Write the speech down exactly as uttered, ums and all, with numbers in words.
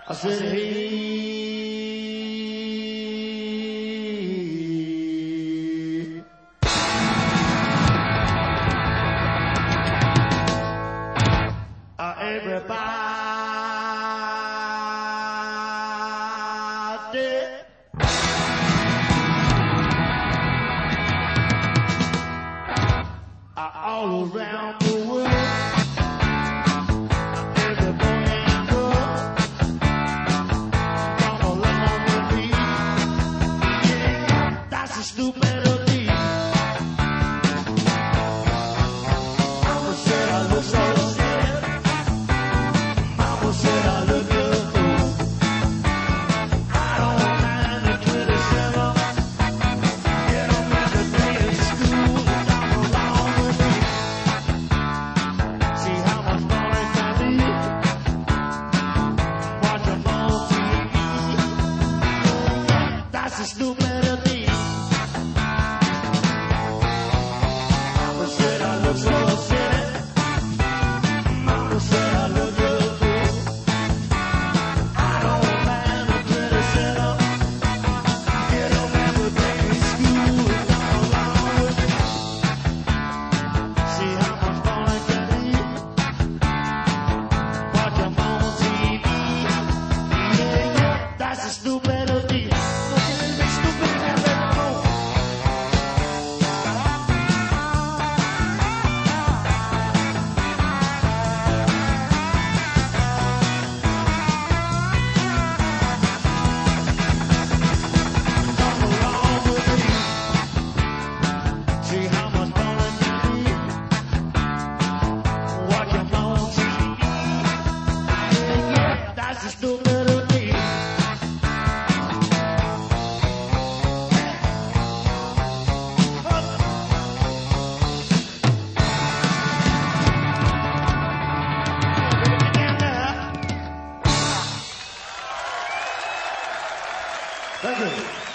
I said, hey, uh, everybody, uh, all around the world. Stupid melody. Mama said I look so sad. Mama said I look good. I don't mind the twenty-seven. Get on with the day in school and come along with me. See how much fun it can be. Watch them on T V. That's the stupid melody. Thank you.